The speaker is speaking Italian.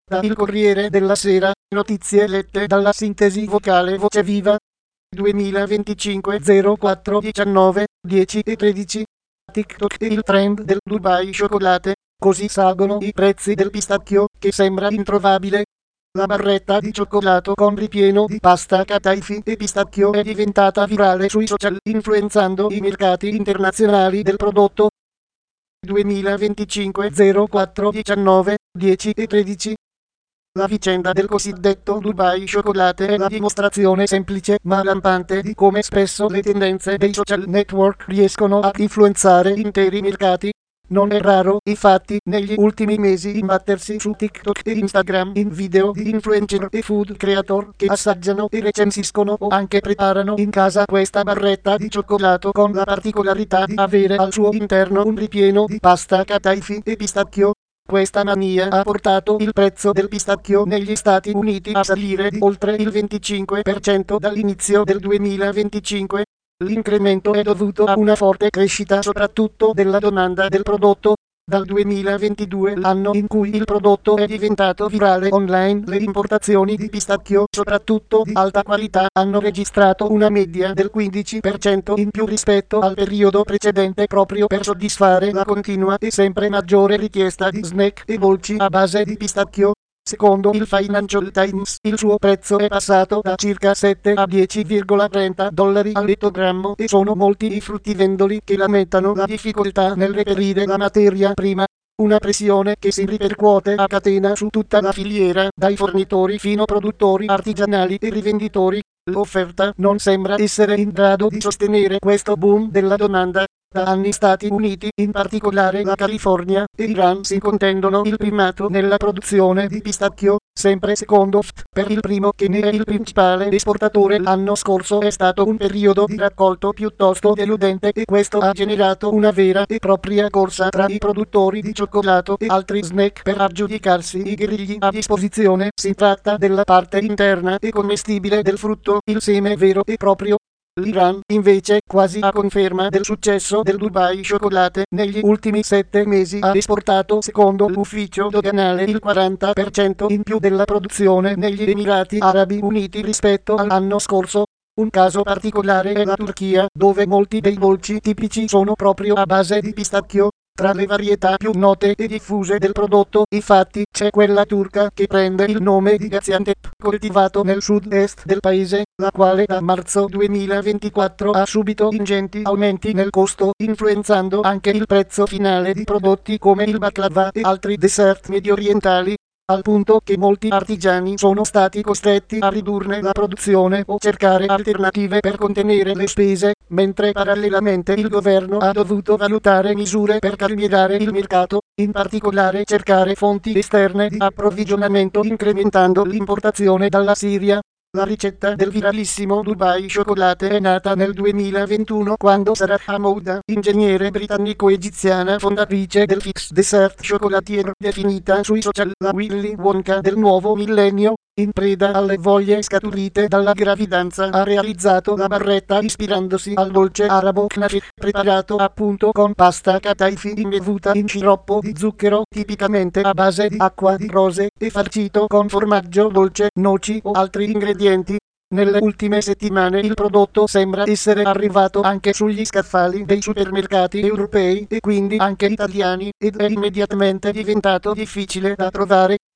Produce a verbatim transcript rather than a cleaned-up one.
Da Il Corriere della Sera, notizie lette dalla sintesi vocale Voce Viva. duemilaventicinque zero quattro diciannove dieci e tredici. TikTok e il trend del Dubai Cioccolate, così salgono i prezzi del pistacchio, che sembra introvabile. La barretta di cioccolato con ripieno di pasta Kataifi e pistacchio è diventata virale sui social, influenzando i mercati internazionali del prodotto. duemilaventicinque zero quattro diciannove dieci e tredici. La vicenda del cosiddetto Dubai Cioccolate è la dimostrazione semplice ma lampante di come spesso le tendenze dei social network riescono a influenzare interi mercati. Non è raro, infatti, negli ultimi mesi imbattersi su TikTok e Instagram in video di influencer e food creator che assaggiano e recensiscono o anche preparano in casa questa barretta di cioccolato con la particolarità di avere al suo interno un ripieno di pasta Kataifi e pistacchio. Questa mania ha portato il prezzo del pistacchio negli Stati Uniti a salire di oltre il venticinque per cento dall'inizio del duemilaventicinque. L'incremento è dovuto a una forte crescita soprattutto della domanda del prodotto. Dal duemilaventidue, l'anno in cui il prodotto è diventato virale online, le importazioni di pistacchio, soprattutto di alta qualità, hanno registrato una media del quindici per cento in più rispetto al periodo precedente, proprio per soddisfare la continua e sempre maggiore richiesta di snack e dolci a base di pistacchio. Secondo il Financial Times, il suo prezzo è passato da circa sette a dieci virgola trenta dollari al ettogrammo e sono molti i fruttivendoli che lamentano la difficoltà nel reperire la materia prima. Una pressione che si ripercuote a catena su tutta la filiera, dai fornitori fino a produttori artigianali e rivenditori. L'offerta non sembra essere in grado di sostenere questo boom della domanda. Da anni Stati Uniti, in particolare la California e Iran, si contendono il primato nella produzione di pistacchio, sempre secondo F T. Per il primo, che ne è il principale esportatore, l'anno scorso è stato un periodo di raccolto piuttosto deludente e questo ha generato una vera e propria corsa tra i produttori di cioccolato e altri snack per aggiudicarsi i grigli a disposizione. Si tratta della parte interna e commestibile del frutto, il seme vero e proprio. L'Iran, invece, quasi a conferma del successo del Dubai Cioccolate, negli ultimi sette mesi ha esportato, secondo l'ufficio doganale, il quaranta per cento in più della produzione negli Emirati Arabi Uniti rispetto all'anno scorso. Un caso particolare è la Turchia, dove molti dei dolci tipici sono proprio a base di pistacchio. Tra le varietà più note e diffuse del prodotto, infatti, c'è quella turca che prende il nome di Gaziantep, coltivato nel sud-est del paese, la quale da marzo duemilaventiquattro ha subito ingenti aumenti nel costo, influenzando anche il prezzo finale di prodotti come il baklava e altri dessert mediorientali, al punto che molti artigiani sono stati costretti a ridurne la produzione o cercare alternative per contenere le spese, mentre parallelamente il governo ha dovuto valutare misure per calmierare il mercato, in particolare cercare fonti esterne di approvvigionamento incrementando l'importazione dalla Siria. La ricetta del viralissimo Dubai Cioccolate è nata nel duemilaventuno quando Sarah Hamouda, ingegnere britannico-egiziana fondatrice del Fix Dessert Chocolatier, definita sui social la Willy Wonka del nuovo millennio, in preda alle voglie scaturite dalla gravidanza, ha realizzato la barretta ispirandosi al dolce arabo knafi, preparato appunto con pasta Kataifi imbevuta in sciroppo di zucchero, tipicamente a base di acqua di rose, e farcito con formaggio dolce, noci o altri ingredienti. Nelle ultime settimane il prodotto sembra essere arrivato anche sugli scaffali dei supermercati europei e quindi anche italiani, ed è immediatamente diventato difficile da trovare.